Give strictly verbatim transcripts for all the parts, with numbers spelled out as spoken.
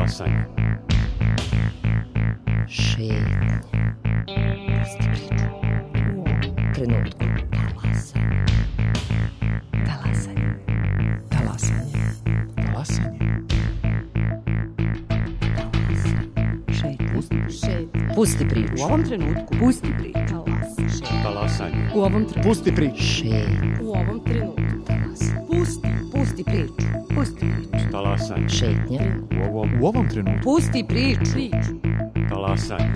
Talasanje. Šetnje. Pusti priču. U ovom trenutku. Talasanje. Talasanje. Talasanje. Šetnje. Pusti priču. U ovom trenutku. Pusti priču. Talasanje. U ovom trenutku. Pusti priču. Šetnje. U ovom trenutku. Pusti. Pusti priču. Pusti priču. Talasanje. Šetnje. U ovom, U ovom trenutku. Pusti priču. Priču. talasanje.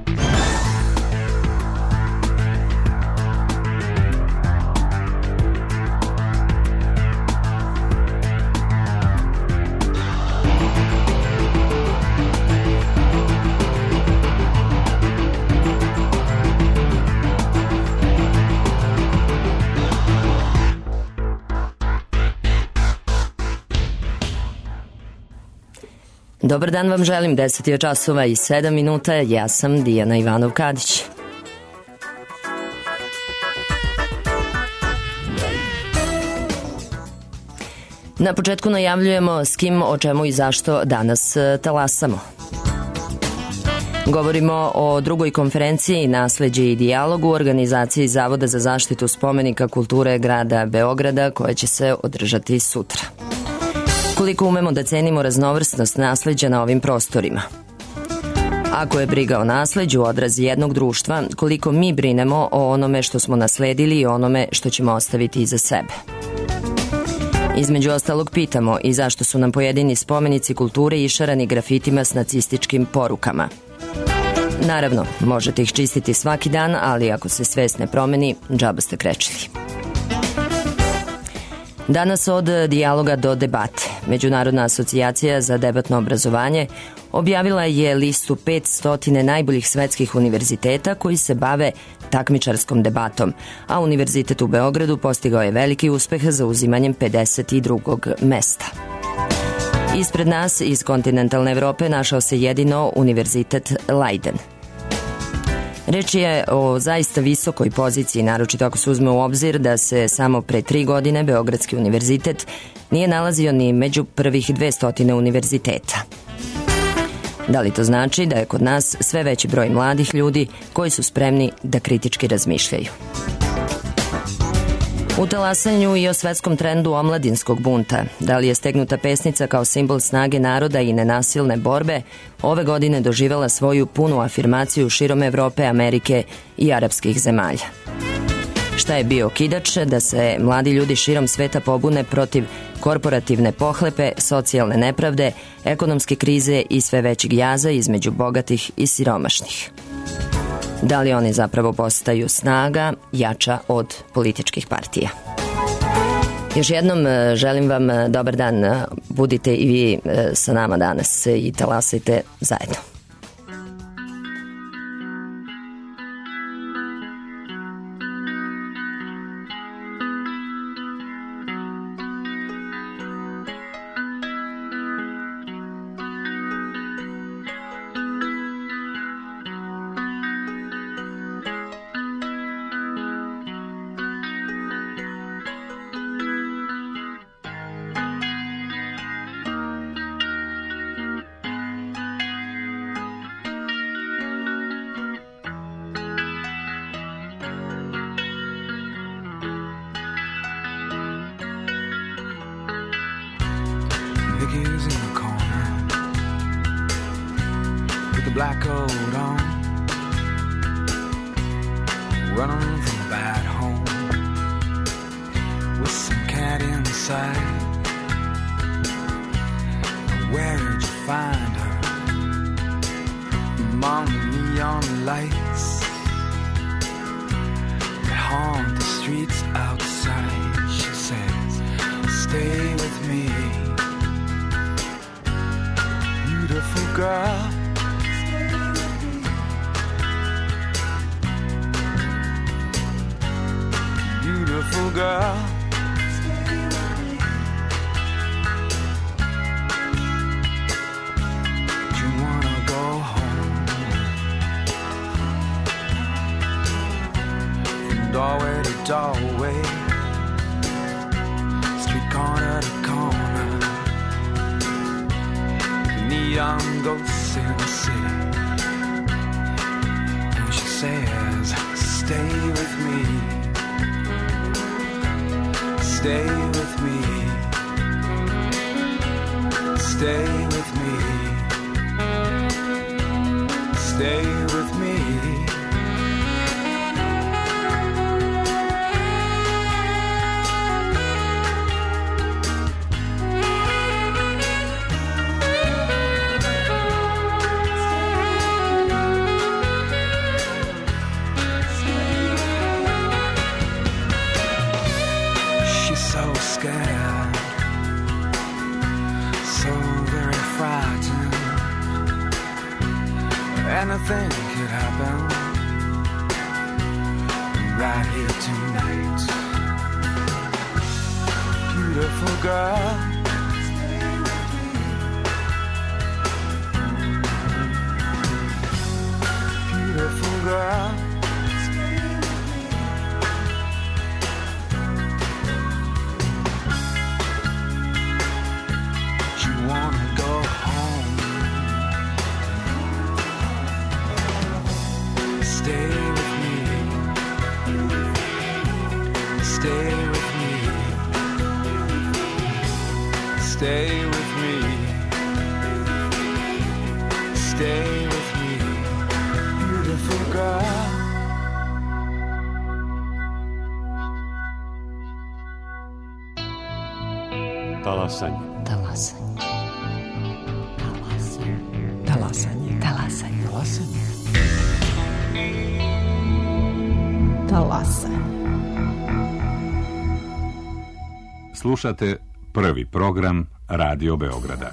Dobar dan vam želim, deset je časova i sedam minuta, ja sam Dijana Ivanov-Kadić. Na početku najavljujemo s kim, o čemu i zašto danas talasamo. Govorimo o drugoj konferenciji Nasleđe i dijalog u organizaciji Zavoda za zaštitu spomenika kulture grada Beograda koja će se održati sutra. Koliko umemo da cenimo raznovrsnost nasleđa na ovim prostorima? Ako je briga o nasleđu odraz jednog društva, koliko mi brinemo o onome što smo nasledili i onome što ćemo ostaviti iza sebe. Između ostalog pitamo i zašto su nam pojedini spomenici kulture išarani grafitima s nacističkim porukama. Naravno, možete ih čistiti svaki dan, ali ako se svest ne promeni, džaba ste krečili. Danas od dijaloga do debate. Međunarodna asocijacija za debatno obrazovanje objavila je listu petsto najboljih svetskih univerziteta koji se bave takmičarskom debatom, a Univerzitet u Beogradu postigao je veliki uspeh za uzimanjem pedeset drugog mesta. Ispred nas iz kontinentalne Evrope našao se jedino Univerzitet Leiden. Reč je o zaista visokoj poziciji, naročito ako se uzme u obzir da se samo pre tri godine Beogradski univerzitet nije nalazio ni među prvih dvesta univerziteta. Da li to znači da je kod nas sve veći broj mladih ljudi koji su spremni da kritički razmišljaju? U talasanju i o svetskom trendu omladinskog bunta, da li je stegnuta pesnica kao simbol snage naroda i nenasilne borbe, ove godine doživela svoju punu afirmaciju širom Evrope, Amerike i arapskih zemalja. Šta je bio okidač da se mladi ljudi širom sveta pobune protiv korporativne pohlepe, socijalne nepravde, ekonomske krize i sve većeg jaza između bogatih i siromašnih? Da li oni zapravo postaju snaga jača od političkih partija? Još jednom želim vam dobar dan, budite i vi sa nama danas i talasajte zajedno. Vicky's in the corner with the black coat on, running from a bad home with some cat inside. Where did you find her? Among the neon lights that haunt the streets outside. She says, stay with me, beautiful girl. Beautiful girl. Do you wanna go home? From doorway to doorway, street corner to corner, neon ghosts in the city. And she says, stay with me, stay with me, stay with me, stay with me. Anything could happen right here tonight. Beautiful girl, beautiful girl, you wanna go home. Stay with me, stay with me, stay with me, stay with me, beautiful girl. Talasanje. Talasanje. Talasanje. Talasanje. Talasanje. Talasanje. Talasanje. Slušate prvi program Radio Beograda.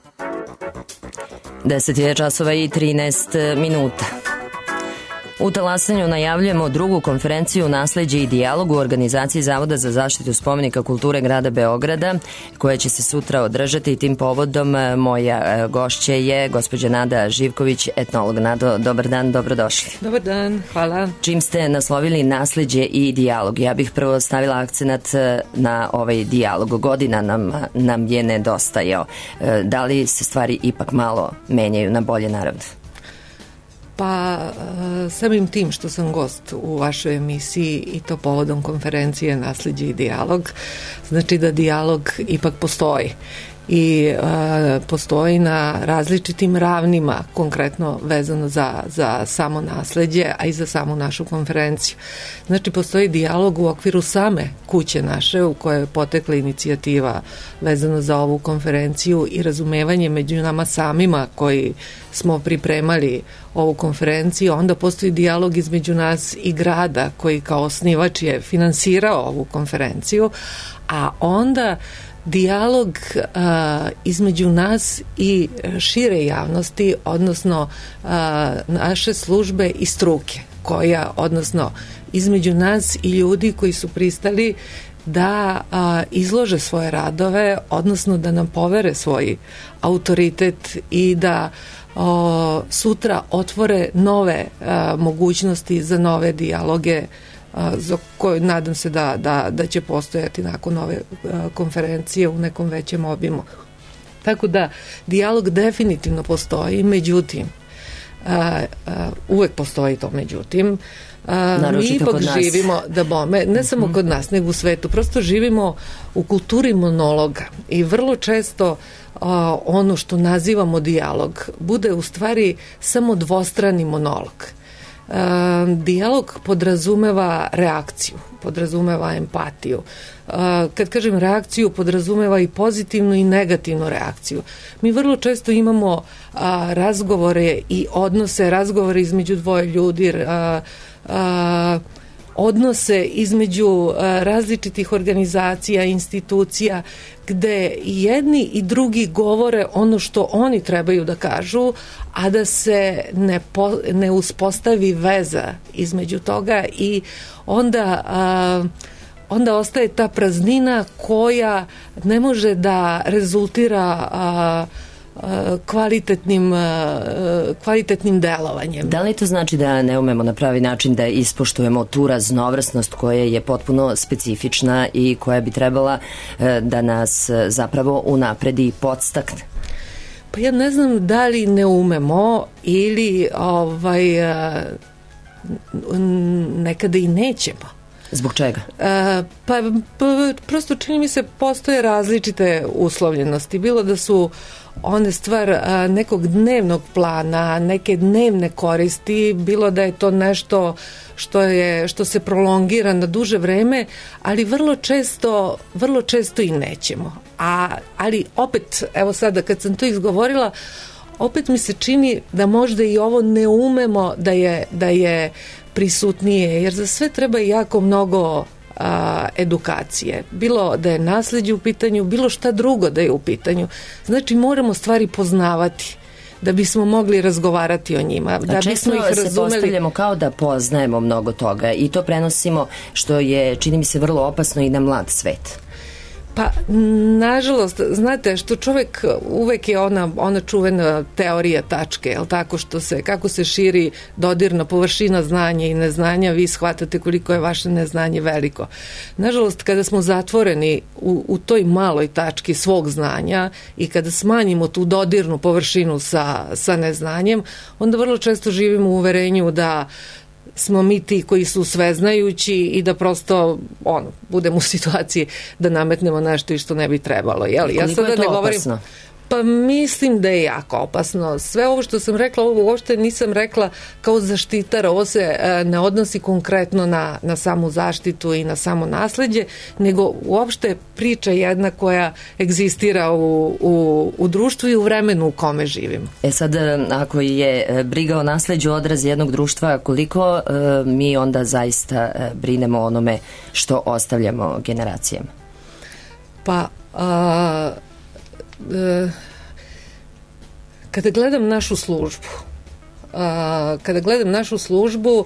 deset je časova i trinaest minuta. U Talasanju najavljujemo drugu konferenciju Nasleđe i dijalog u organizaciji Zavoda za zaštitu spomenika kulture grada Beograda, koja će se sutra održati. Tim povodom moja gošća je gospođa Nada Živković, etnolog. Nado, dobar dan, dobrodošli. Dobar dan, hvala. Čim ste naslovili Nasleđe i dijalog, ja bih prvo stavila akcenat na ovaj dijalog. Godina nam, nam je nedostajao. Da li se stvari ipak malo menjaju na bolje, naravno? Pa samim tim što sam gost u vašoj emisiji i to povodom konferencije Nasleđe i dijalog, znači da dijalog ipak postoji i e, postoji na različitim ravnima, konkretno vezano za, za samo nasleđe, a i za samu našu konferenciju. Znači postoji dijalog u okviru same kuće naše u kojoj je potekla inicijativa vezano za ovu konferenciju i razumevanje među nama samima koji smo pripremali ovu konferenciju. Onda postoji dijalog između nas i grada koji kao osnivač je finansirao ovu konferenciju, a onda dijalog uh, između nas i šire javnosti, odnosno uh, naše službe i struke, koja, odnosno između nas i ljudi koji su pristali da a, izlože svoje radove, odnosno da nam povere svoj autoritet i da o, sutra otvore nove a, mogućnosti za nove dijaloge a, za koje nadam se da, da, da će postojati nakon ove a, konferencije u nekom većem obimu. Tako da dijalog definitivno postoji, međutim a, a, uvek postoji to međutim. A, mi ipak živimo, da bome, ne samo mm-hmm. kod nas, nego u svetu, prosto živimo u kulturi monologa i vrlo često a, ono što nazivamo dijalog bude u stvari samo dvostrani monolog. A, dijalog podrazumeva reakciju, podrazumeva empatiju. A, kad kažem reakciju, podrazumeva i pozitivnu i negativnu reakciju. Mi vrlo često imamo a, razgovore i odnose, razgovore između dvoje ljudi, a, a, odnose između a, različitih organizacija, institucija, gde jedni i drugi govore ono što oni trebaju da kažu, a da se ne, po, ne uspostavi veza između toga i onda a, onda ostaje ta praznina koja ne može da rezultira a, a, kvalitetnim, a, kvalitetnim delovanjem. Da li to znači da ne umemo na pravi način da ispoštujemo tu raznovrsnost koja je potpuno specifična i koja bi trebala a, da nas zapravo unapredi i podstakne? Pa ja ne znam da li ne umemo ili ovaj, nekada i nećemo. Zbog čega? E, pa, pa prosto čini mi se postoje različite uslovljenosti. Bilo da su one stvar a, nekog dnevnog plana, neke dnevne koristi, bilo da je to nešto što je što se prolongira na duže vreme, ali vrlo često vrlo često i nećemo. A ali opet, evo sada kad sam to izgovorila, opet mi se čini da možda i ovo ne umemo da je da je prisutnije, jer za sve treba jako mnogo a, edukacije. Bilo da je nasleđe u pitanju, bilo šta drugo da je u pitanju. Znači moramo stvari poznavati da bismo mogli razgovarati o njima. Da bismo ih razumeli. Se postavljamo kao da poznajemo mnogo toga i to prenosimo, što je, čini mi se, vrlo opasno i na mlad svet. Pa, nažalost, znate, što čovek uvek je ona, ona čuvena teorija tačke, jel tako, što se, kako se širi dodirna površina znanja i neznanja, vi shvatate koliko je vaše neznanje veliko. Nažalost, kada smo zatvoreni u, u toj maloj tački svog znanja i kada smanjimo tu dodirnu površinu sa, sa neznanjem, onda vrlo često živimo u uverenju da smo mi ti koji su sveznajući i da prosto ono, budemo u situaciji da nametnemo nešto i što ne bi trebalo. Jel? Ja sada je to ne govorim, opasno? Pa mislim da je jako opasno. Sve ovo što sam rekla, ovo uopšte nisam rekla kao zaštitar, ovo se e, ne odnosi konkretno na, na samu zaštitu i na samo nasleđe, nego uopšte priča jedna koja egzistira u, u, u društvu i u vremenu u kome živimo. E sad, ako je briga o nasleđu odraz jednog društva, koliko e, mi onda zaista e, brinemo o onome što ostavljamo generacijama? Pa, a, kada gledam našu službu kada gledam našu službu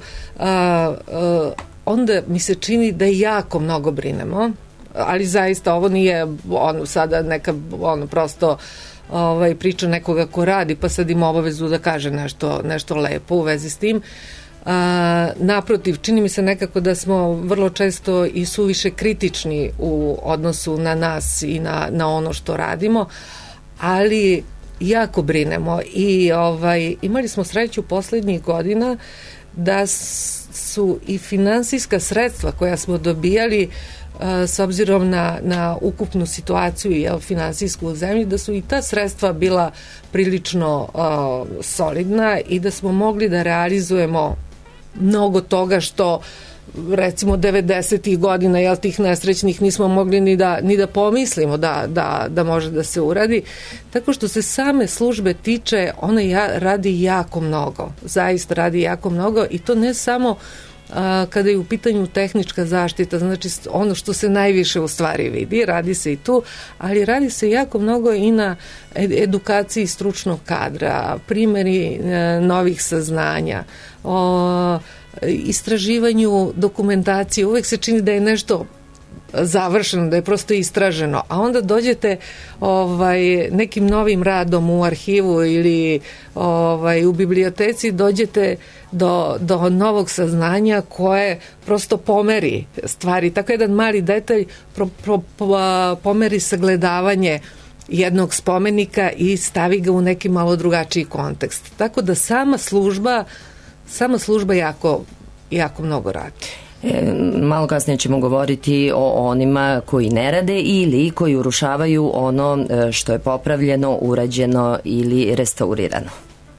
onda mi se čini da jako mnogo brinemo, ali zaista ovo nije ono sada neka ono prosto ovaj, priča nekoga ko radi pa sad ima obavezu da kaže nešto, nešto lepo u vezi s tim. A, naprotiv, čini mi se nekako da smo vrlo često i suviše kritični u odnosu na nas i na, na ono što radimo, ali jako brinemo i ovaj, imali smo sreću poslednjih godina da su i finansijska sredstva koja smo dobijali a, s obzirom na, na ukupnu situaciju jel, finansijsku u zemlji, da su i ta sredstva bila prilično a, solidna i da smo mogli da realizujemo mnogo toga što recimo devedesetih godina jel, tih nesrećnih nismo mogli ni da, ni da pomislimo da, da, da može da se uradi. Tako što se same službe tiče, ona ja, radi jako mnogo, zaista radi jako mnogo i to ne samo a, kada je u pitanju tehnička zaštita, znači ono što se najviše u stvari vidi, radi se i tu, ali radi se jako mnogo i na edukaciji stručnog kadra, primjeri e, novih saznanja, o istraživanju dokumentacije. Uvek se čini da je nešto završeno, da je prosto istraženo, a onda dođete ovaj, nekim novim radom u arhivu ili ovaj, u biblioteci, dođete do, do novog saznanja koje prosto pomeri stvari. Tako jedan mali detalj pro, pro, pomeri sagledavanje jednog spomenika i stavi ga u neki malo drugačiji kontekst. Tako da sama služba sama služba jako, jako mnogo radi. E, malo kasnije ćemo govoriti o onima koji ne rade ili koji urušavaju ono što je popravljeno, urađeno ili restaurirano.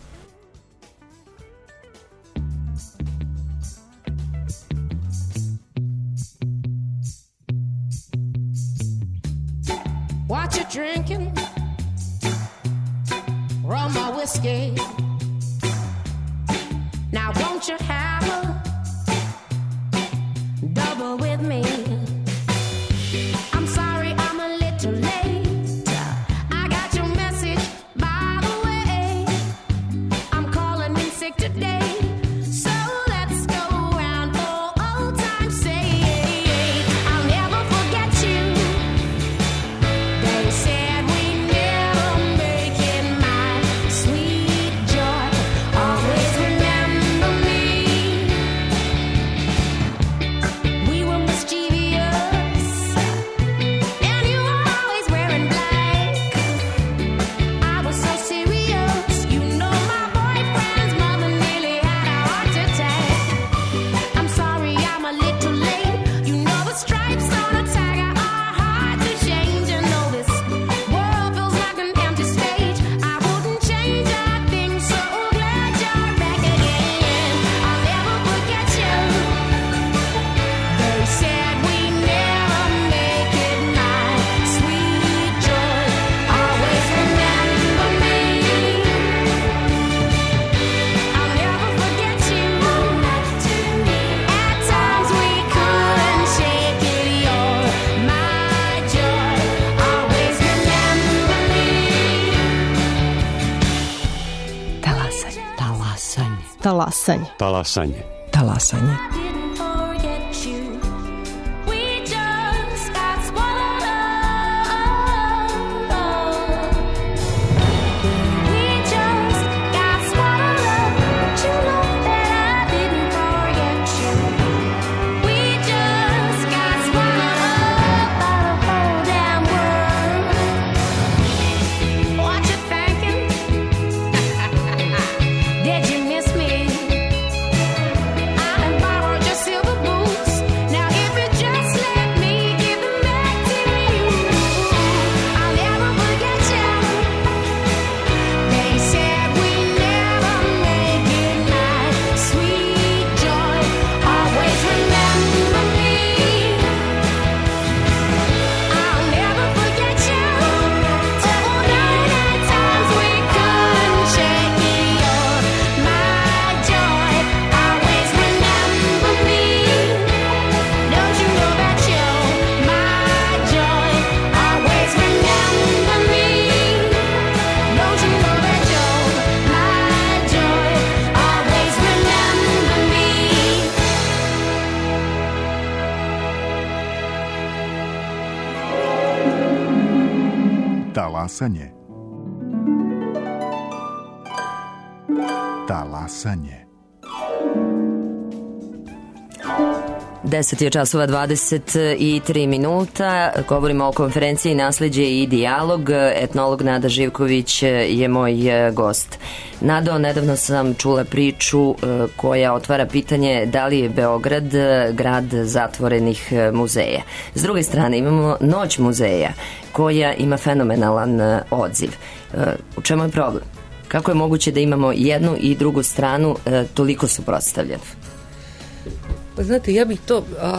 What you drinking? Rum or whiskey? Now won't you have a double with me? I'm sorry I'm a little late. I got your message by the way. I'm calling in sick today. So let's go round for old time's sake. I'll never forget you. They said we never make it, my sweet joy. Always remember me. Talasanje. Talasanje. Talasanje. Didn't forget you. We just got swallowed up. We just got swallowed up. But you know that I didn't forget you. We just got swallowed up by the whole damn world. What you thinking? Did you miss me? Talasanje. Talasanje. deset je časova dvadeset tri minuta. Govorimo o konferenciji Nasleđe i dijalog. Etnolog Nada Živković je moj gost. Nado, nedavno sam čula priču koja otvara pitanje da li je Beograd grad zatvorenih muzeja. S druge strane imamo Noć muzeja koja ima fenomenalan odziv. U čemu je problem? Kako je moguće da imamo jednu i drugu stranu toliko suprotstavljenu? Pa znate, ja bih to a,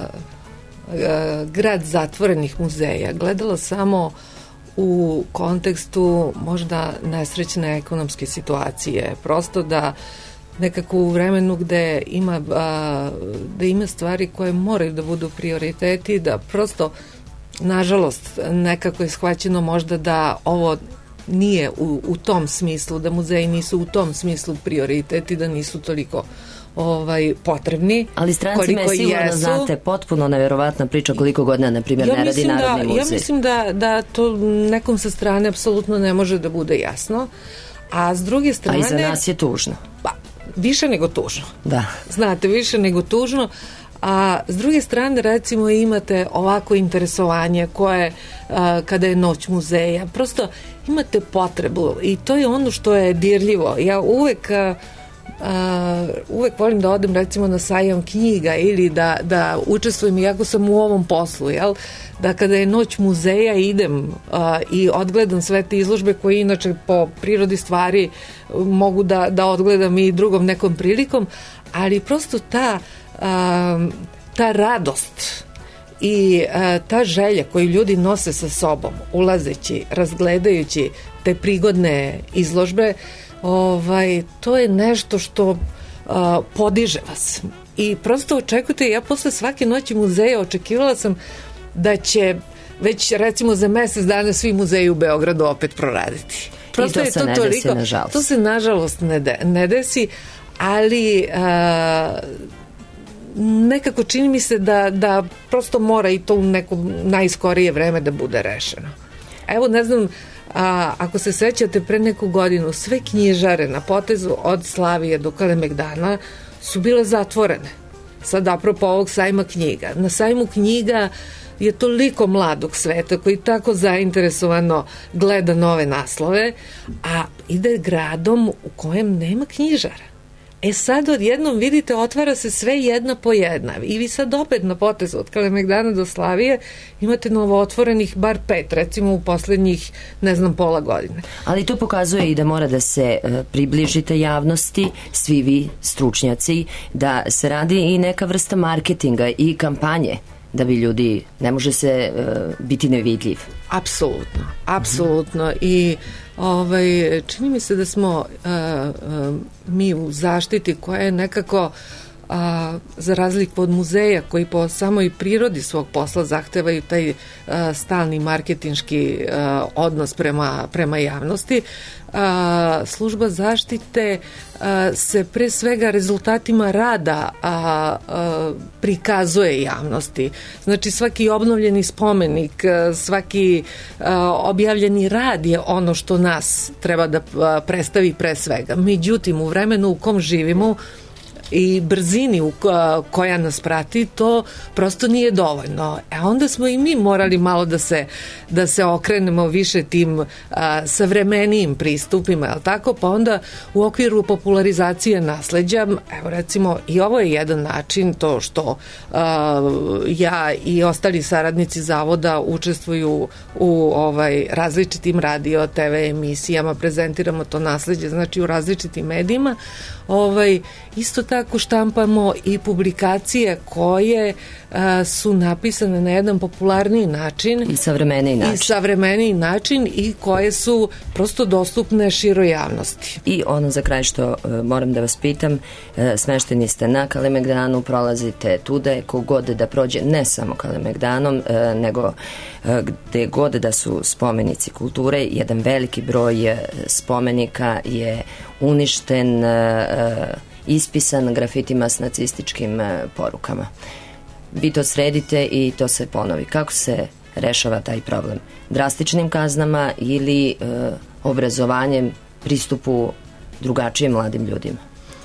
a, grad zatvorenih muzeja gledala samo u kontekstu možda nesrećne ekonomske situacije. Prosto da nekako u vremenu gde ima, a, da ima stvari koje moraju da budu prioriteti, da prosto, nažalost, nekako je shvaćeno možda da ovo nije u, u tom smislu, da muzeji nisu u tom smislu prioriteti, da nisu toliko ovaj potrebni. Ali strancima je sigurno, jesu. Znate, potpuno neverovatna priča koliko godina, na primjer, ja ne radi Narodni da, muzej. Ja mislim da, da to nekom sa strane apsolutno ne može da bude jasno. A s druge strane... A i za nas je tužno. Pa, više nego tužno. Da. Znate, više nego tužno. A s druge strane, recimo, imate ovako interesovanje koje, a, kada je Noć muzeja, prosto imate potrebu i to je ono što je dirljivo. Ja uvek... A, Uh, uvek volim da odem recimo na sajam knjiga ili da, da učestvujem, iako sam u ovom poslu, jel? Da kada je Noć muzeja idem uh, i odgledam sve te izložbe koje inače po prirodi stvari mogu da, da odgledam i drugom nekom prilikom, ali prosto ta, uh, ta radost i uh, ta želja koju ljudi nose sa sobom, ulazeći, razgledajući te prigodne izložbe, Ovaj, to je nešto što uh, podiže vas. I prosto očekujte, ja posle svake Noći muzeja očekivala sam da će već recimo za mesec dana svi muzeji u Beogradu opet proraditi. Prosto I to je se to ne toliko, desi, nažalost. To se nažalost ne, de, ne desi, ali uh, nekako čini mi se da, da prosto mora i to u neko najskorije vreme da bude rešeno. Evo, ne znam, a ako se sećate, pre neku godinu sve knjižare na potezu od Slavije do Kalemegdana su bile zatvorene. Sad apropo ovog sajma knjiga. Na sajmu knjiga je toliko mladog sveta koji tako zainteresovano gleda nove naslove, a ide gradom u kojem nema knjižara. E sad odjednom vidite, otvara se sve jedna po jedna i vi sad opet na potezu od Kalemegdana do Slavije imate novo otvorenih bar pet, recimo u poslednjih, ne znam, pola godine. Ali to pokazuje i da mora da se e, približite javnosti, svi vi stručnjaci, da se radi i neka vrsta marketinga i kampanje, da bi ljudi, ne može se e, biti nevidljiv. Apsolutno, apsolutno. Mm-hmm. I ovaj, čini mi se da smo uh, uh, mi u zaštiti koja je nekako uh, a, za razliku od muzeja koji po samoj prirodi svog posla zahtevaju taj a, stalni marketinški a, odnos prema, prema javnosti, a, služba zaštite a, se pre svega rezultatima rada a, a, prikazuje javnosti. Znači svaki obnovljeni spomenik, a, svaki a, objavljeni rad je ono što nas treba da a, predstavi pre svega. Međutim, u vremenu u kom živimo i brzini u koja nas prati, to prosto nije dovoljno. E onda smo i mi morali malo da se, da se okrenemo više tim a, savremenijim pristupima, je li tako? Pa onda u okviru popularizacije nasleđa, evo recimo i ovo je jedan način, to što a, ja i ostali saradnici zavoda učestvuju u ovaj različitim radio, te ve emisijama, prezentiramo to nasleđe, znači u različitim medijima, ovaj, isto tako štampamo i publikacije koje a, su napisane na jedan popularniji način i savremeniji način. I savremeniji način i koje su prosto dostupne široj javnosti. I ono za kraj što uh, moram da vas pitam, uh, smešteni ste na Kalemegdanu, prolazite tude, kogod da prođe, ne samo Kalemegdanom, uh, nego uh, gde god da su spomenici kulture, jedan veliki broj uh, spomenika je uništen, uh, ispisan grafitima s nacističkim uh, porukama. Vi to sredite i to se ponovi. Kako se rešava taj problem? Drastičnim kaznama ili uh, obrazovanjem, pristupu drugačijim mladim ljudima?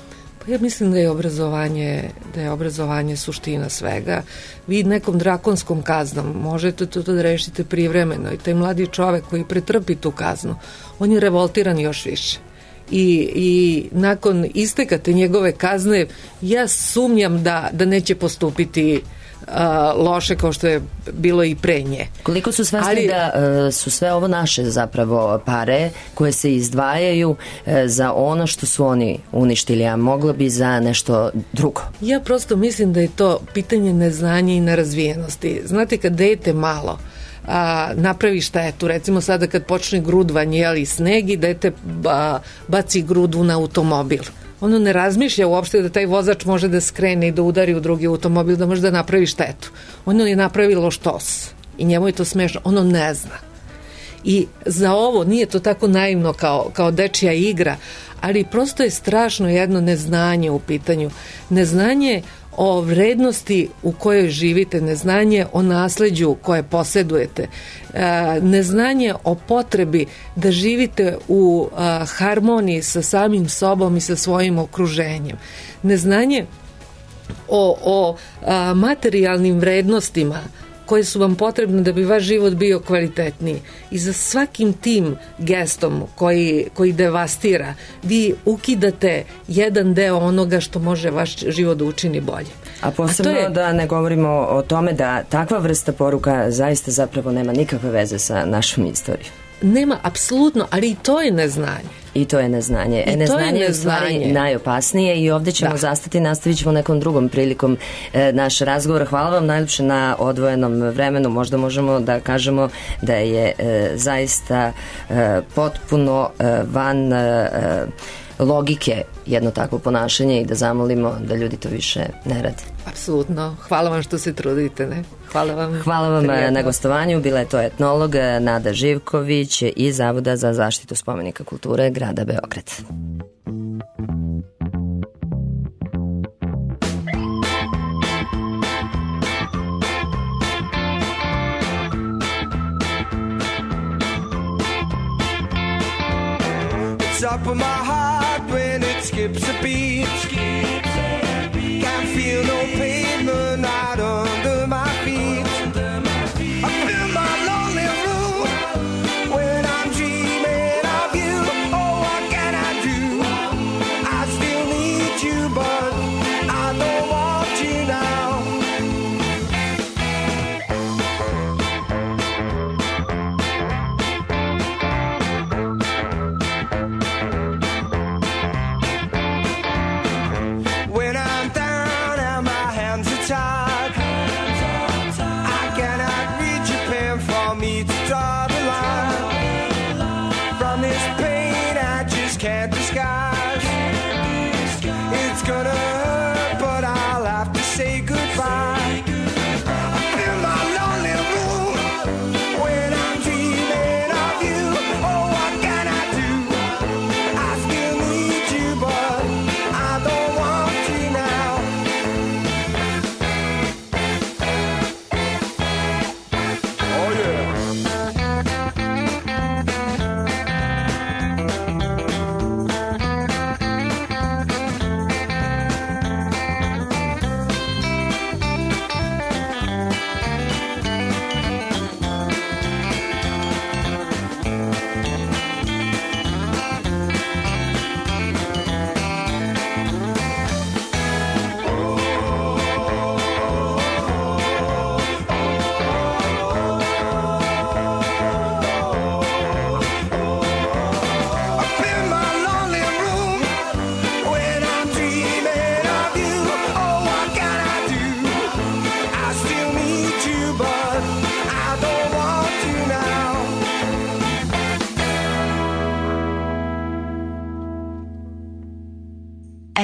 Pa ja mislim da je obrazovanje, da je obrazovanje suština svega. Vi nekom drakonskom kaznom možete to da rešite privremeno i taj mladi čovek koji pretrpi tu kaznu, on je revoltiran još više. I, i nakon isteka te njegove kazne ja sumnjam da, da neće postupiti uh, loše kao što je bilo i pre nje. Koliko su svesni Ali, da uh, su sve ovo naše zapravo pare koje se izdvajaju uh, za ono što su oni uništili, a moglo bi za nešto drugo? Ja prosto mislim da je to pitanje neznanja i nerazvijenosti. Znate, kad dete malo a, napravi štetu, recimo sada kad počne grudvanje, jeli sneg i dete ba, baci grudvu na automobil, ono ne razmišlja uopšte da taj vozač može da skrene i da udari u drugi automobil, da može da napravi štetu. Ono je napravilo štos i njemu je to smešno, ono ne zna. I za ovo nije to tako naivno kao, kao dečija igra, ali prosto je strašno jedno neznanje u pitanju. Neznanje o vrednosti u kojoj živite, neznanje o nasleđu koje posedujete, neznanje o potrebi da živite u harmoniji sa samim sobom i sa svojim okruženjem, neznanje o, o materijalnim vrednostima koje su vam potrebne da bi vaš život bio kvalitetniji. I za svakim tim gestom koji, koji devastira, vi ukidate jedan deo onoga što može vaš život da učini bolje. A posebno A je... da ne govorimo o tome da takva vrsta poruka zaista zapravo nema nikakve veze sa našom istorijom. Nema, apsolutno, ali i to je neznanje. I to je neznanje. E, neznanje je u stvari najopasnije i ovdje ćemo da. zastati, nastavit ćemo nekom drugom prilikom e, naš razgovor. Hvala vam najljepše na odvojenom vremenu. Možda možemo da kažemo da je e, zaista e, potpuno e, van e, logike jedno takvo ponašanje i da zamolimo da ljudi to više ne rade. Apsolutno. Hvala vam što se trudite, ne? Hvala vam. Hvala vam prijedno. Na gostovanju. Bila je to etnolog Nada Živković iz Zavoda za zaštitu spomenika kulture grada Beograd. It's up in my heart when it skips a beat. Skips a beat. Can't feel no pavement out under my feet. I feel my lonely room when I'm dreaming of you. Oh, what can I do? I still need you, but I don't want you now.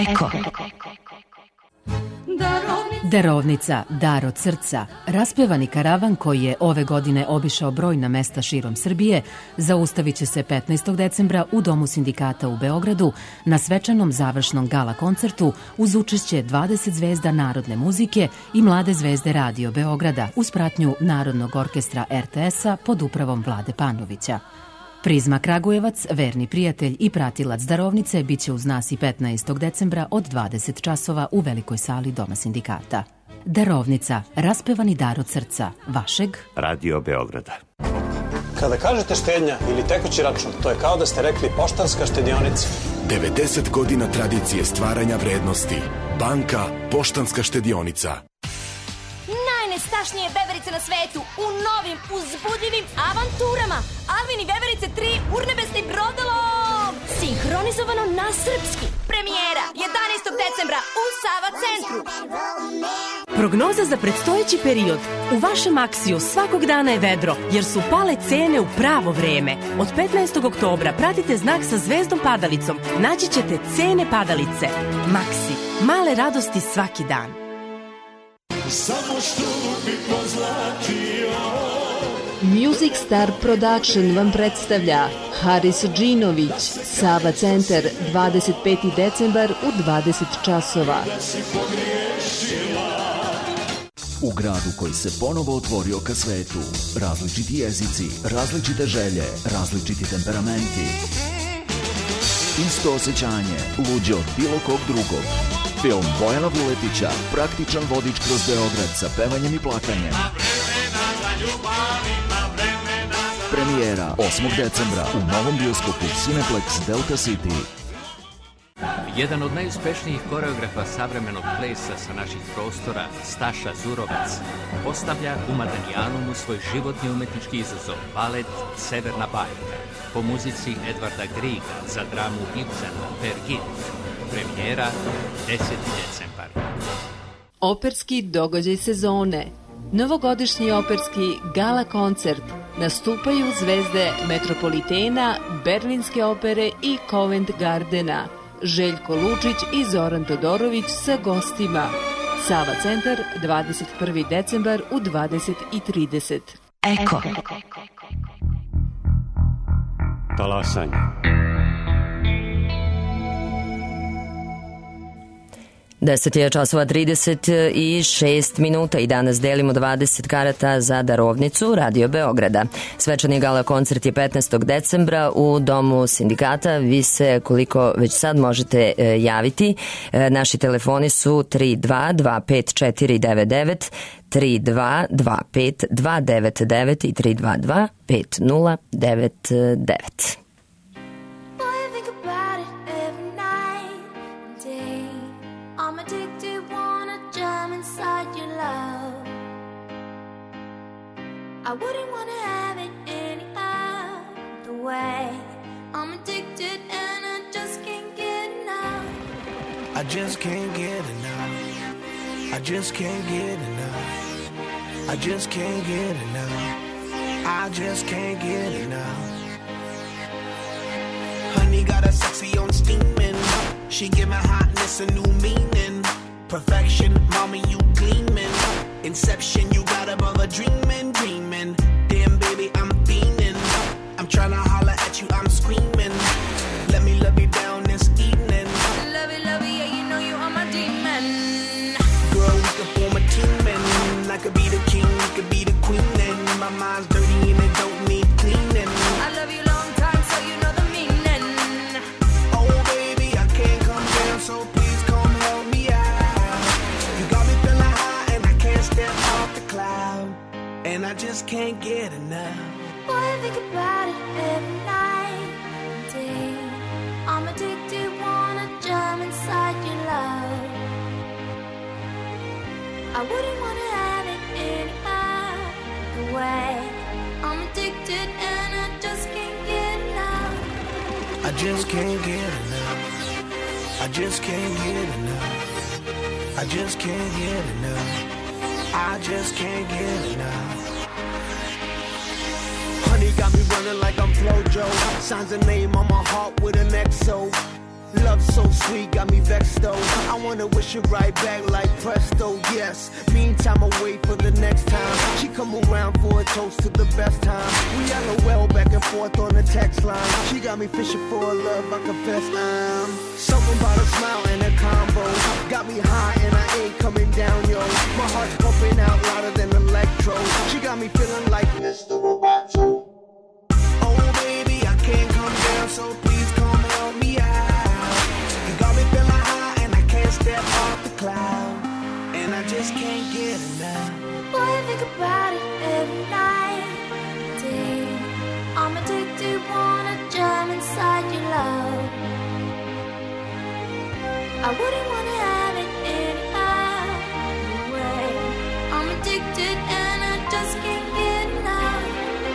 Eko. Darovnica, dar od srca, raspevani karavan koji je ove godine obišao brojna mesta širom Srbije, zaustavit će se petnaestog decembra u Domu sindikata u Beogradu na svečanom završnom gala koncertu uz učešće dvadeset zvezda narodne muzike i mlade zvezde Radio Beograda uz pratnju Narodnog orkestra er te es-a pod upravom Vlade Panovića. Prizma Kragujevac, verni prijatelj i pratilac darovnice, bit će uz nas i petnaestog decembra od dvadeset časova u velikoj sali Doma sindikata. Darovnica, raspevani dar od srca, vašeg Radio Beograda. Kada kažete štednja ili tekući račun, to je kao da ste rekli Poštanska štedionica. devedeset godina tradicije stvaranja vrednosti. Banka Poštanska štedionica. Najnestašnije veverice na svetu u novim uzbudljivim avanturama. Alvin i veverice tri urnebesnim brodolom. Sinhronizovano na srpski. Premijera jedanaestog decembra u Sava centru. Prognoza za predstojeći period. U vašem Aksiju svakog dana je vedro, jer su pale cene u pravo vreme. Od petnaestog oktobra pratite znak sa zvezdom padalicom. Naći ćete cene padalice. Maksi. Male radosti svaki dan. Samo što bi pozlatio. Music Star Production vam predstavlja Haris Džinović, Sava centar, dvadeset peti decembar u dvadeset časova. U gradu koji se ponovo otvorio ka svetu, različiti jezici, različite želje, različiti temperamenti. Isto osjećanje, luđe od bilo kog drugog. Film Bojana Vuletića, praktičan vodič kroz Beograd sa pevanjem i plakanjem. Premijera osmog decembra u novom bioskopu Cineplex Delta City. Jedan od najuspešnijih koreografa savremenog plesa sa naših prostora, Staša Zurovac, postavlja u Madanijanumu svoj životni umetnički izazov, balet Severna bajka, po muzici Edvarda Griega za dramu Ibsena Per Gynt. Premijera deseti decembar. Operski događaj sezone. Novogodišnji operski gala koncert. Nastupaju zvezde Metropolitena, Berlinske opere i Covent Gardena. Željko Lučić i Zoran Todorović sa gostima. Sava centar, dvadeset prvi decembar u dvadeset i trideset. Eko. Talasanje. deset je časova trideset šest minuta i danas delimo dvadeset karata za darovnicu Radio Beograda. Svečani gala koncert je petnaestog decembra u Domu sindikata. Vi se koliko već sad možete javiti. Naši telefoni su tri dva dva pet četiri devet devet, tri dva dva pet dva devet devet i tri dva dva pet nula devet devet. I wouldn't want to have it any other way. I'm addicted and I just can't get enough. I just can't get enough. I just can't get enough. I just can't get enough. I just can't get enough. Honey got a sexy on steaming. She give my hotness a new meaning. Perfection, mommy, you gleaming. Inception, you got a brother dreaming, dreaming. Damn, baby, I'm fiending. I'm tryna holler at you, I'm screaming. Let me love you down this evening. Love it, love it, yeah, you know you are my demon. Girl, we could form a team and I could be the king, you could be the queen. And my mind's dirty and it don't need cleaning. I love you long time, so you know the meaning. Oh, baby, I can't come down, so please come help me out. You got me feeling high and I can't step off the cloud. And I just can't get enough. Boy, I think about it every night and day. I'm addicted, wanna jump inside your love. I wouldn't wanna have it any other way. I'm addicted and I just can't get enough. I just can't get enough. I just can't get enough. I just can't get enough. I just can't get enough. Honey got me running like I'm Flojo. Signs a name on my heart with an X O. Love so sweet, got me vexed though. I wanna wish it right back like presto, yes. Meantime, I wait for the next time she come around for a toast to the best time. We LOL back and forth on the text line. She got me fishing for a love, I confess I'm something about a smile and a combo. Got me high and I ain't coming down, yo. My heart's pumping out louder than electro. She got me feeling like Mister Roboto. Oh baby, I can't come down, so please come help me out. You got me feeling high and I can't step off the cloud, and I just can't get enough. Boy, I think about it every night, day. I'm addicted, wanna jump inside your love. I wouldn't wanna have it any other way. I'm addicted and I just can't get enough.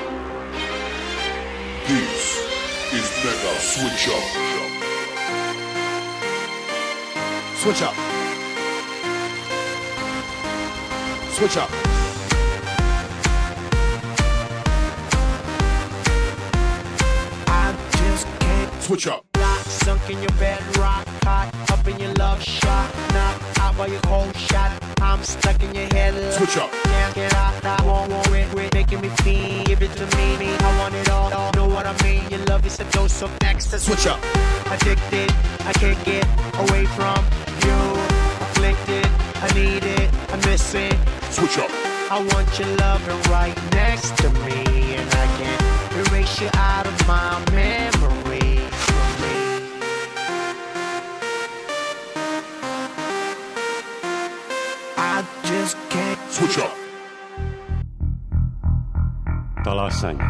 This is Mega Switch Up. Switch up. Switch up. I just can't switch up. Not sunk in your bed, rock hot, up in your love shot, knock out by your cold shot. I'm stuck in your head. Switch up. Can't get out, I won't worry, quit making me feel. Give it to me, me, I want it all. Know what I mean? Your love is a dose of ecstasy. Switch up. Addicted, I can't get away from you. Afflicted, I need it, I miss it. Switch up. I want your loving right next to me, and I can't erase you out of my memory. I just can't switch up. Talasanje.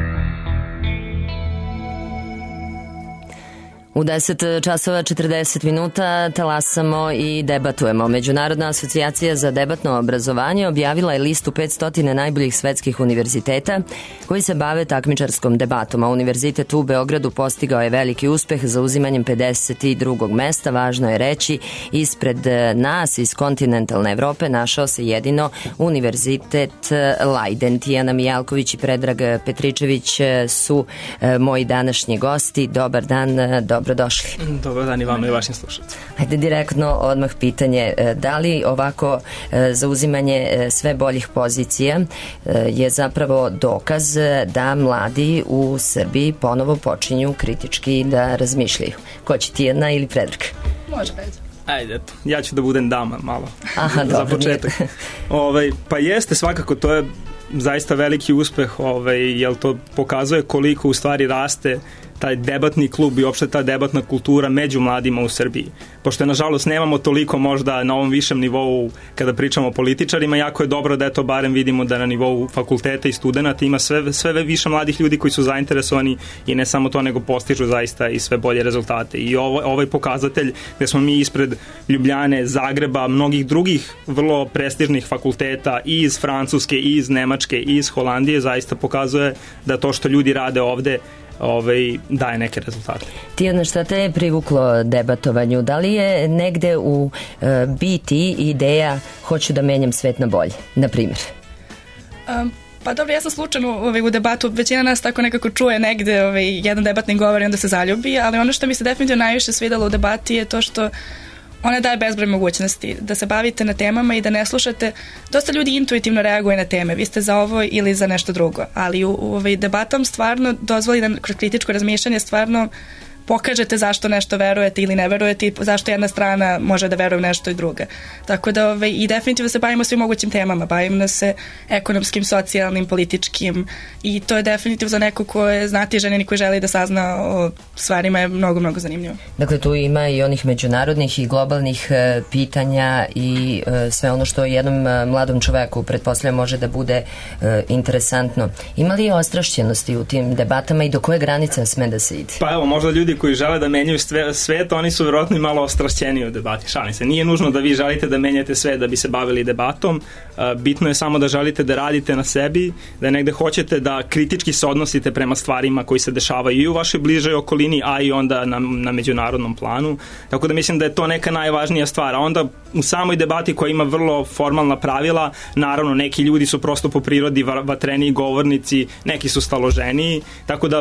U deset časova četrdeset minuta talasamo i debatujemo. Međunarodna asocijacija za debatno obrazovanje objavila je listu petsto najboljih svetskih univerziteta koji se bave takmičarskom debatom, a univerzitet u Beogradu postigao je veliki uspeh za uzimanjem pedeset drugog mesta. Važno je reći, ispred nas iz kontinentalne Evrope našao se jedino univerzitet Leiden. Tijana Mijalković i Predrag Petričević su moji današnji gosti. Dobar dan, dobar Dobrodošli. Dobar dan i vama i vašim slušalcima. Ajde direktno odmah pitanje, da li ovako zauzimanje sve boljih pozicija je zapravo dokaz da mladi u Srbiji ponovo počinju kritički da razmišljaju? Ko će, Tijana ili Predrag? Može Predrag. Ajde, eto, ja ću da budem dama malo. Aha, za dobro, početak. ovaj, pa jeste, svakako, to je zaista veliki uspeh, ovaj, jer to pokazuje koliko u stvari raste taj debatni klub i uopšte ta debatna kultura među mladima u Srbiji. Pošto je, nažalost, nemamo toliko možda na ovom višem nivou kada pričamo o političarima, jako je dobro da eto barem vidimo da na nivou fakulteta i studenta ima sve, sve više mladih ljudi koji su zainteresovani i ne samo to, nego postižu zaista i sve bolje rezultate. I ovo, ovaj pokazatelj gde smo mi ispred Ljubljane, Zagreba, mnogih drugih vrlo prestižnih fakulteta i iz Francuske, i iz Nemačke, i iz Holandije zaista pokazuje da to što ljudi rade ovde Ovaj, daje neke rezultate. Tijana, šta te je privuklo debatovanju? Da li je negde u e, biti ideja hoću da menjam svet na bolje, na primjer? Um, pa dobro, ja sam slučajno ovaj, u debatu, većina nas tako nekako čuje negde ovaj, jedan debatni govor i onda se zaljubi, ali ono što mi se definitivno najviše svidalo u debati je to što ona daje bezbroj mogućnosti da se bavite na temama i da ne slušate. Dosta ljudi intuitivno reaguje na teme, vi ste za ovo ili za nešto drugo, ali u, u ovaj debatom stvarno dozvoli da kroz kritičko razmišljanje stvarno pokažete zašto nešto verujete ili ne verujete i zašto jedna strana može da veruje u nešto i druga. Tako da ovaj, i definitivno se bavimo svim mogućim temama, bavimo se ekonomskim, socijalnim, političkim i to je definitivno za neko ko je znatiželjen i koji želi da sazna o stvarima je mnogo, mnogo zanimljivo. Dakle, tu ima i onih međunarodnih i globalnih e, pitanja i e, sve ono što jednom e, mladom čoveku pretpostavljam može da bude e, interesantno. Ima li ostrašćenosti u tim debatama i do koje granice sme da se ide? Pa evo, možda ljudi koji žele da menjaju svet, oni su vjerojatno i malo ostrašćeni u debati. Šalim se, nije nužno da vi želite da menjate sve da bi se bavili debatom. Bitno je samo da želite da radite na sebi, da negde hoćete da kritički se odnosite prema stvarima koji se dešavaju i u vašoj bližoj okolini, a i onda na, na međunarodnom planu. Tako da mislim da je to neka najvažnija stvar. A onda u samoj debati koja ima vrlo formalna pravila, naravno neki ljudi su prosto po prirodi vatreniji govornici, neki su staloženiji, tako da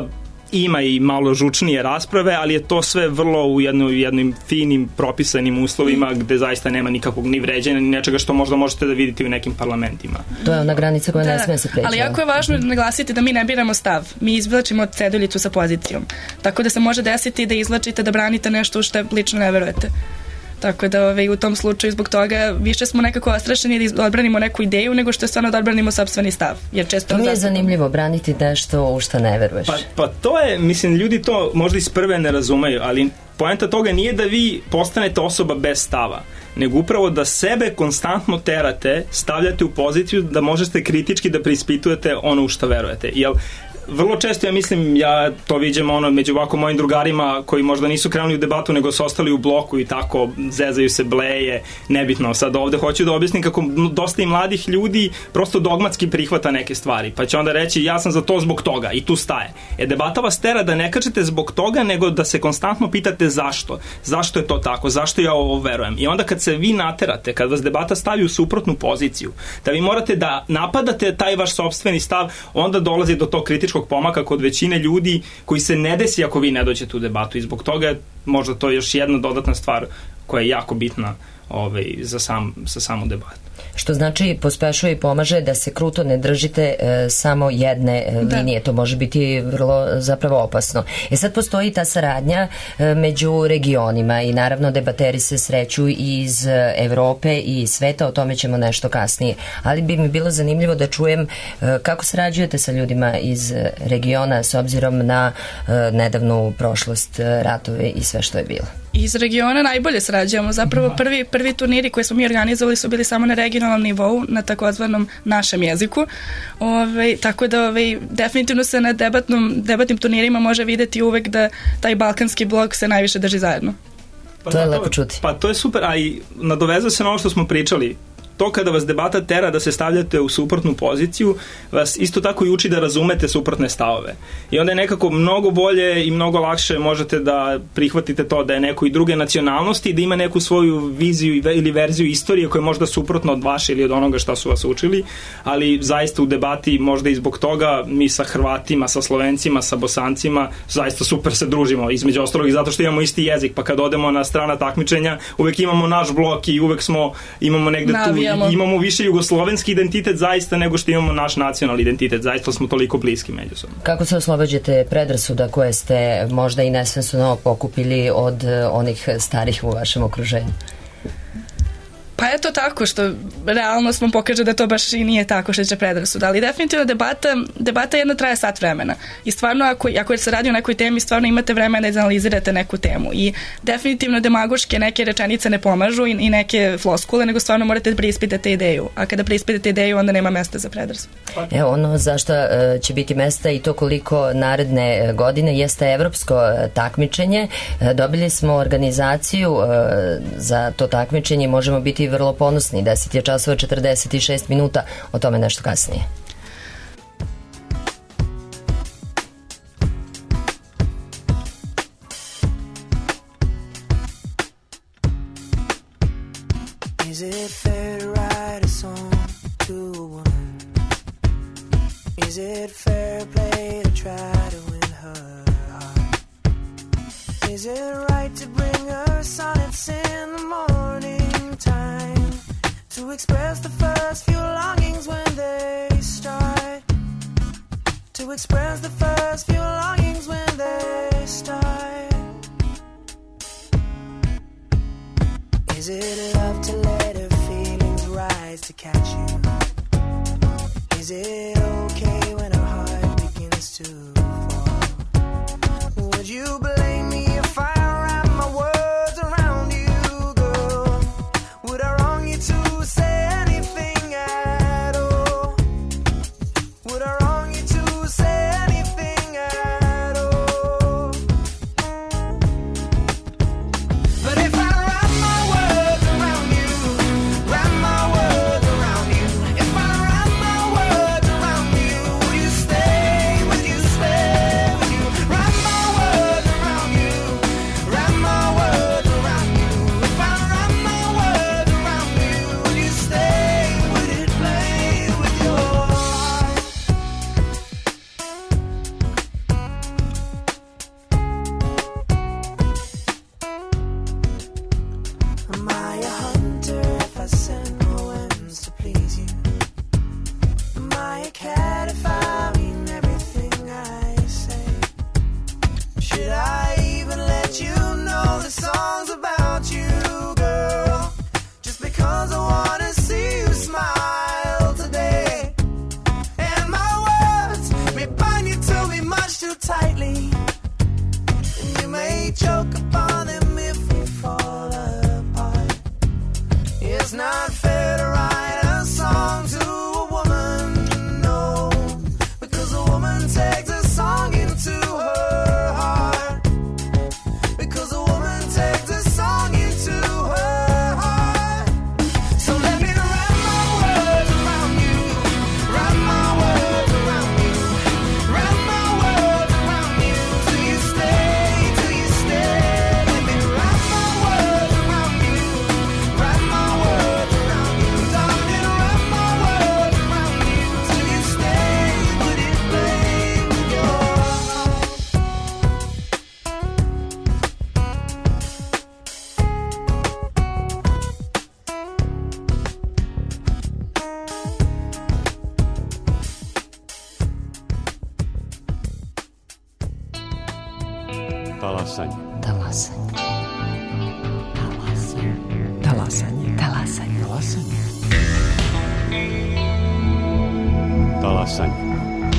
ima i malo žučnije rasprave, ali je to sve vrlo u jedno, jednim finim propisanim uslovima gde zaista nema nikakvog ni vređenja, ni nečega što možda možete da vidite u nekim parlamentima. To je ona granica koja da, ne sme se preći. Ali jako je važno naglasiti da mi ne biramo stav. Mi izvlačimo ceduljicu sa pozicijom. Tako da se može desiti da izvlačite da branite nešto u što lično ne verujete. Tako da ovaj, u tom slučaju zbog toga više smo nekako ostrašeni da odbranimo neku ideju nego što je stvarno da odbranimo sopstveni stav. Jer često to mi je zanimljivo, braniti nešto u što ne veruješ. Pa, pa to je, mislim, ljudi to možda iz prve ne razumeju, ali poenta toga nije da vi postanete osoba bez stava, nego upravo da sebe konstantno terate, stavljate u poziciju da možete kritički da preispitujete ono u što verujete. Jel, vrlo često ja mislim, ja to viđem ono među ovako mojim drugarima koji možda nisu krenuli u debatu nego su ostali u bloku i tako zezaju se, bleje, nebitno. Sad ovde hoću da objasnim kako dosta i mladih ljudi prosto dogmatski prihvata neke stvari, pa će onda reći ja sam za to zbog toga i tu staje. E debata vas tera da ne kažete zbog toga nego da se konstantno pitate zašto. Zašto je to tako? Zašto ja ovo verujem? I onda kad se vi naterate, kad vas debata stavi u suprotnu poziciju, da vi morate da napadate taj vaš sopstveni stav, onda dolazi do tog kritičkog pomaka kod većine ljudi koji se ne desi ako vi ne dođete u debatu i zbog toga je možda to još jedna dodatna stvar koja je jako bitna ovaj, za, sam, za samu debatu. Što znači pospešuje i pomaže da se kruto ne držite e, samo jedne e, linije, to može biti vrlo zapravo opasno. E sad postoji ta saradnja e, među regionima i naravno debateri se sreću iz Evrope i sveta, o tome ćemo nešto kasnije. Ali bi mi bilo zanimljivo da čujem e, kako sarađujete sa ljudima iz regiona s obzirom na e, nedavnu prošlost, ratove i sve što je bilo. Iz regiona najbolje sarađujemo. Zapravo prvi, prvi turniri koje smo mi organizovali su bili samo na regionalnom nivou, na takozvanom našem jeziku. Ove, tako da ove, definitivno se na debatnom, debatnim turnirima može videti uvek da taj balkanski blok se najviše drži zajedno. Pa, to je lepo čuti. Pa to je super, a i nadoveza se na ovo što smo pričali. To kada vas debata tera da se stavljate u suprotnu poziciju, vas isto tako i uči da razumete suprotne stavove. I onda je nekako mnogo bolje i mnogo lakše možete da prihvatite to da je neko i druge nacionalnosti, da ima neku svoju viziju ili verziju istorije koja je možda suprotno od vaše ili od onoga šta su vas učili, ali zaista u debati možda i zbog toga mi sa Hrvatima, sa Slovencima, sa Bosancima zaista super se družimo, između ostalog i zato što imamo isti jezik, pa kad odemo na strana takmičenja uvek imamo naš blok i uvek smo, imamo negde tu imamo više jugoslovenski identitet zaista nego što imamo naš nacionalni identitet. Zaista smo toliko bliski međusobno. Kako se oslobađate predrasuda koje ste možda i nesvesno pokupili od onih starih u vašem okruženju? Pa je to tako što realno smo pokaže da to baš i nije tako što će predrasuda, ali definitivno debata, debata jedna traje sat vremena i stvarno ako, ako se radi o nekoj temi stvarno imate vremena da izanalizirate neku temu i definitivno demagoške neke rečenice ne pomažu i, i neke floskule, nego stvarno morate da preispitate ideju, a kada preispitate ideju onda nema mesta za predrasud. Evo ono za što će biti mesta i to koliko naredne godine jeste evropsko takmičenje. Dobili smo organizaciju za to takmičenje i možemo biti vrlo ponosni. deset je časova četrdeset šest minuta, o tome nešto kasnije. Is it fair to write a song to a woman? Is it fair play to try to win her heart? Is it right to bring her sonnets in the morning time to express the first few longings when they start, to express the first few longings when they start? Is it love to let her feelings rise to catch you? Is it okay when her heart begins to fall? Would you blame me if I wrap my words around you, girl? Would I wrong you to say anything at all? Would I wrong you to say anything at all? But if I wrap my words around you, wrap my words around you, if I wrap my words around Talasanje. Talasanje. Talasanje. Talasanje. Talasanje. Talasanje. Talasanje.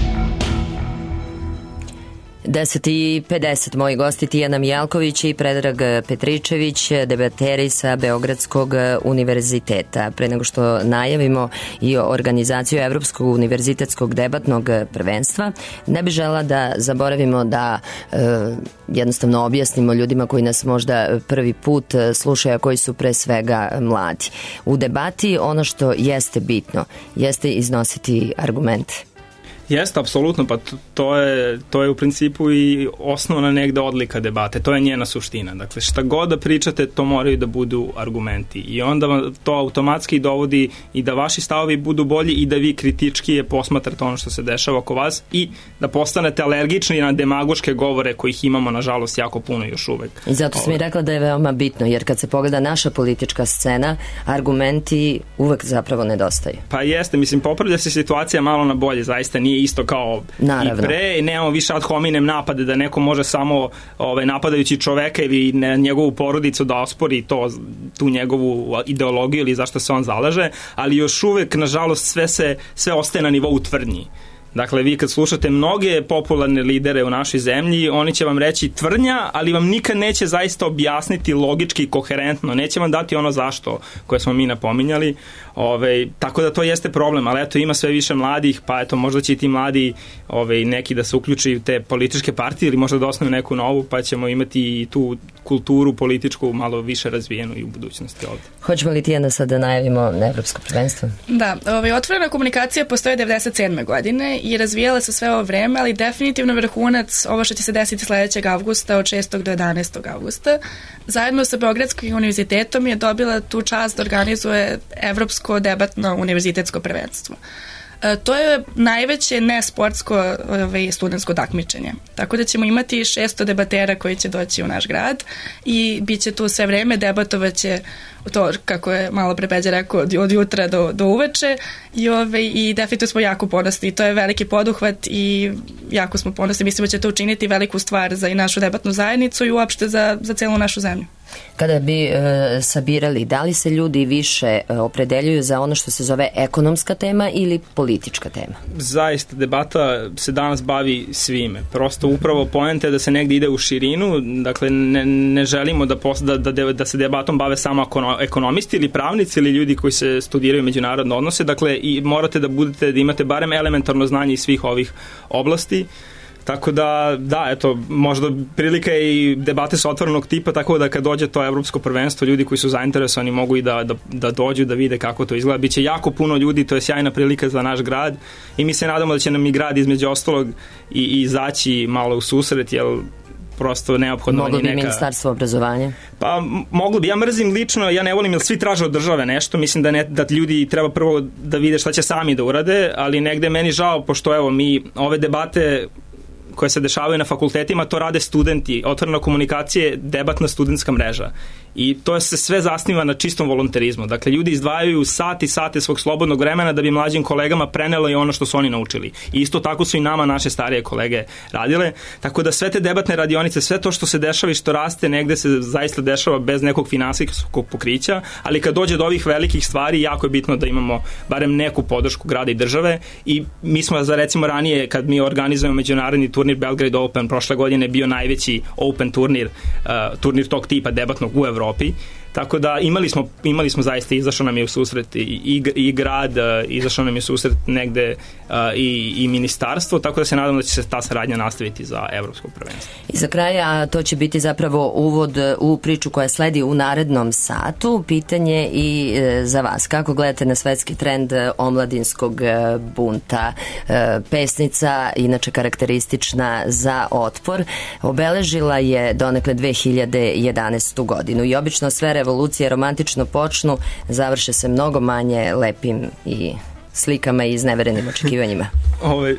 deset i pedeset moji gosti Tijana Mijalković i Predrag Petričević, debateri sa Beogradskog univerziteta. Pre nego što najavimo i organizaciju Evropskog univerzitetskog debatnog prvenstva, ne bi žela da zaboravimo da e, jednostavno objasnimo ljudima koji nas možda prvi put slušaju, a koji su pre svega mladi. U debati ono što jeste bitno jeste iznositi argumente. Jeste, apsolutno, pa to je, to je u principu i osnovna negde odlika debate, to je njena suština. Dakle, šta god da pričate, to moraju da budu argumenti i onda vam to automatski dovodi i da vaši stavovi budu bolji i da vi kritički posmatrate ono što se dešava oko vas i da postanete alergični na demagoške govore kojih imamo, nažalost, jako puno još uvek. I zato sam i rekla da je veoma bitno, jer kad se pogleda naša politička scena, argumenti uvek zapravo nedostaju. Pa jeste, mislim, popravlja se situacija malo na bolje, zaista nije isto kao Naravno. i pre i nemamo više ad hominem napade da neko može samo ovaj, napadajući čoveka ili ne, njegovu porodicu da ospori to, tu njegovu ideologiju ili zašto se on zalaže, ali još uvek nažalost sve, se, sve ostaje na nivou tvrdnji. Dakle, vi kad slušate mnoge popularne lidere u našoj zemlji, oni će vam reći tvrdnja, ali vam nikad neće zaista objasniti logički i koherentno, neće vam dati ono zašto koje smo mi napominjali. Ove, tako da to jeste problem, ali eto ima sve više mladih, pa eto možda će i ti mladi ove, neki da se uključi u te političke partije ili možda da osnuju neku novu, pa ćemo imati i tu kulturu političku malo više razvijenu i u budućnosti ovde. Hoćemo li Tijana sad da najavimo na Evropsko prvenstvo? Da, ovaj, otvorena komunikacija postoje devedeset sedme godine i razvijala se sve ovo vreme, ali definitivno vrhunac ovo što će se desiti sledećeg avgusta od šestog do jedanaestog avgusta. Zajedno sa Beogradskim univerzitetom je dobila tu čast da organizuje Evropsko debatno univerzitetsko prvenstvo. E, to je najveće nesportsko ovaj, studentsko takmičenje. Tako da ćemo imati šesto debatera koji će doći u naš grad i bit će tu sve vreme, debatovaće to, kako je malo pre Peđa rekao, od, od jutra do, do uveče i, ove, i definitivno smo jako ponosni i to je veliki poduhvat i jako smo ponosni. Mislimo da će to učiniti veliku stvar za i našu debatnu zajednicu i uopšte za, za celu našu zemlju. Kada bi e, sabirali, da li se ljudi više e, opredeljuju za ono što se zove ekonomska tema ili politička tema? Zaista, debata se danas bavi svime. Prosto upravo poenta je da se negdje ide u širinu, dakle ne, ne želimo da, pos, da, da, da se debatom bave samo ekonomisti ili pravnici ili ljudi koji se studiraju međunarodne odnose, dakle i morate da budete, da imate barem elementarno znanje iz svih ovih oblasti. Tako da, da, eto, možda prilika i debate su otvorenog tipa, tako da kad dođe to evropsko prvenstvo, ljudi koji su zainteresovani mogu i da, da, da dođu, da vide kako to izgleda. Biće jako puno ljudi, to je sjajna prilika za naš grad i mi se nadamo da će nam i grad između ostalog i, i izaći malo u susret, jer prosto neophodno moglo bi neka... ministarstvo obrazovanja? Pa moglo bi, ja mrzim lično, ja ne volim jer svi traže od države nešto, mislim da, ne, da ljudi treba prvo da vide šta će sami da urade, ali negde meni žao, pošto evo mi ove debate koje se dešavaju na fakultetima, to rade studenti, otvorena komunikacija je debatna studentska mreža i to se sve zasniva na čistom volonterizmu. Dakle, ljudi izdvajaju sati i sate svog slobodnog vremena da bi mlađim kolegama prenelo i ono što su oni naučili. I isto tako su i nama naše starije kolege radile, tako da sve te debatne radionice, sve to što se dešava i što raste, negde se zaista dešava bez nekog finansijskog pokrića, ali kad dođe do ovih velikih stvari, jako je bitno da imamo barem neku podršku grada i države i mi smo za recimo ranije, kad mi organizujemo međunarodni turnir Belgrade Open, prošle godine bio najveći open turnir, uh, turnir tog tipa debatnog u Evropi. Tako da imali smo, imali smo zaista, izašao nam je u susret i, i, i grad, izašao nam je u susret negde uh, i, i ministarstvo, tako da se nadam da će se ta saradnja nastaviti za evropsko prvenstvo. I za kraj, a to će biti zapravo uvod u priču koja sledi u narednom satu, pitanje i e, za vas. Kako gledate na svetski trend omladinskog e, bunta? E, pesnica, inače karakteristična za otpor, obeležila je donekle dve hiljade jedanaestu godinu i obično sve revolucije romantično počnu, završe se mnogo manje lepim i slikama i izneverenim očekivanjima. Ovaj,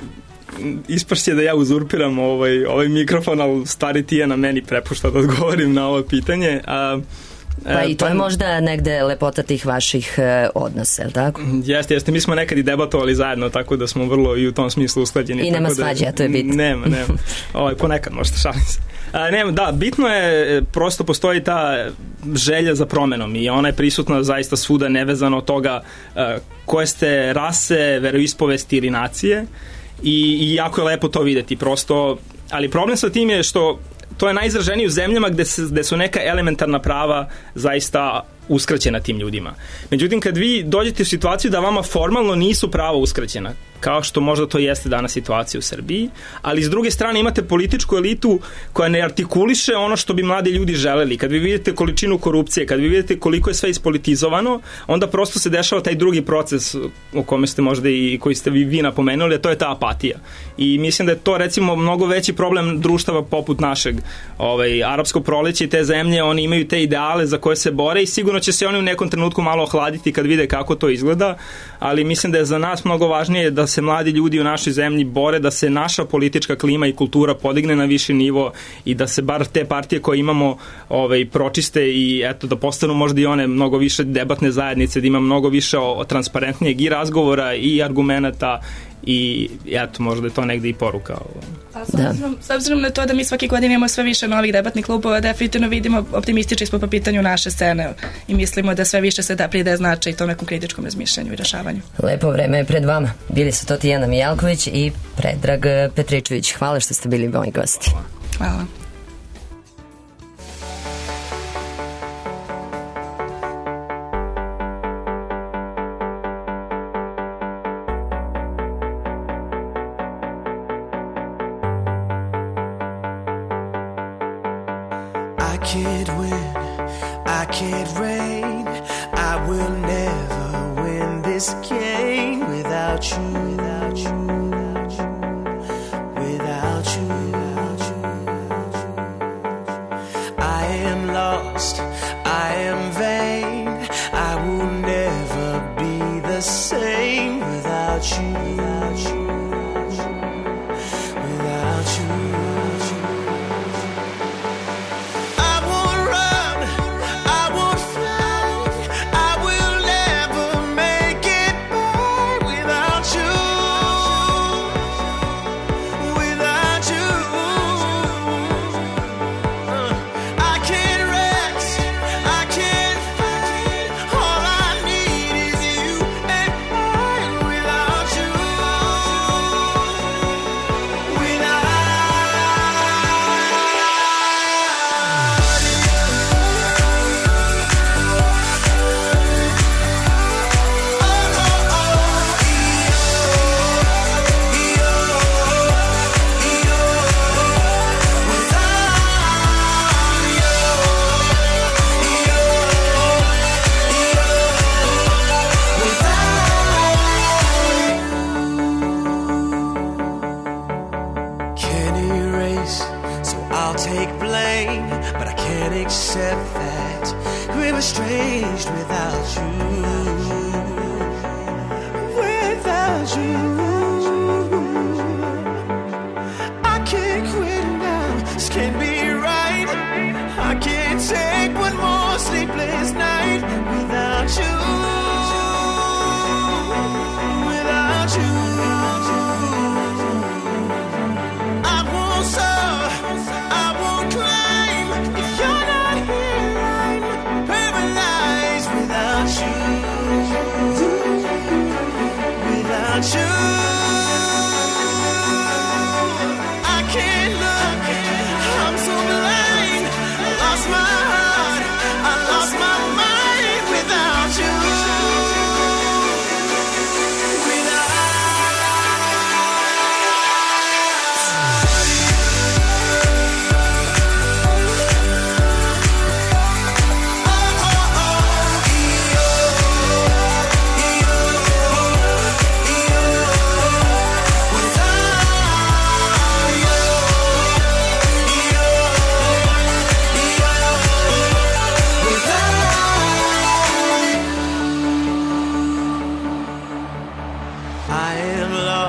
ispašće da ja uzurpiram ovaj, ovaj mikrofon, ali stari Tijana meni prepušta da odgovorim na ovo pitanje. A, Pa i to je možda negde lepota tih vaših e, odnosa, je li tako? Jeste, jeste. Mi smo nekad i debatovali zajedno, tako da smo vrlo i u tom smislu usklađeni. I nema tako da, svađa, to je bitno. Nema, nema. Ovaj, ponekad možda šalim se. A, nema, da, bitno je, prosto postoji ta želja za promenom i ona je prisutna zaista svuda, nevezano od toga a, koje ste rase, veroispovesti ili nacije i, i jako je lepo to videti. Prosto, ali problem sa tim je što to je najizraženije u zemljama gde, se, gde su neka elementarna prava zaista uskraćena tim ljudima. Međutim, kad vi dođete u situaciju da vama formalno nisu prava uskraćena, kao što možda to jeste danas situacija u Srbiji, ali s druge strane imate političku elitu koja ne artikuliše ono što bi mladi ljudi želeli. Kad vi vidite količinu korupcije, kad vi vidite koliko je sve ispolitizovano, onda prosto se dešava taj drugi proces o kome ste možda i koji ste vi, vi napomenuli, a to je ta apatija. I mislim da je to recimo mnogo veći problem društava poput našeg. Ovaj, arapsko proleće i te zemlje, oni imaju te ideale za koje se bore i sigurno će se oni u nekom trenutku malo ohladiti kad vide kako to izgleda, ali mislim da je za nas mnogo važnije da se mladi ljudi u našoj zemlji bore, da se naša politička klima i kultura podigne na viši nivo i da se bar te partije koje imamo ovaj, pročiste i eto da postanu možda i one mnogo više debatne zajednice, da ima mnogo više o, o transparentnijeg i razgovora i argumenata i eto možda je to negde i poruka. A s obzirom, s obzirom na to da mi svake godine imamo sve više novih debatnih klubova, definitivno vidimo optimistični smo po pitanju naše scene i mislimo da sve više se da pridaje značaj tom nekom kritičkom razmišljanju i rešavanju. Lepo vreme je pred vama. Bili su to Tijana Mijalković i Predrag Petričević. Hvala što ste bili moji gosti. Hvala. I can't win, I can't reign, I will never win this game without you, without you, without you, without you. I am lost, I am vain, I will never be the same without you, without you, without you.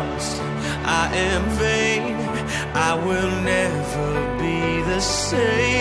I am vain, I will never be the same.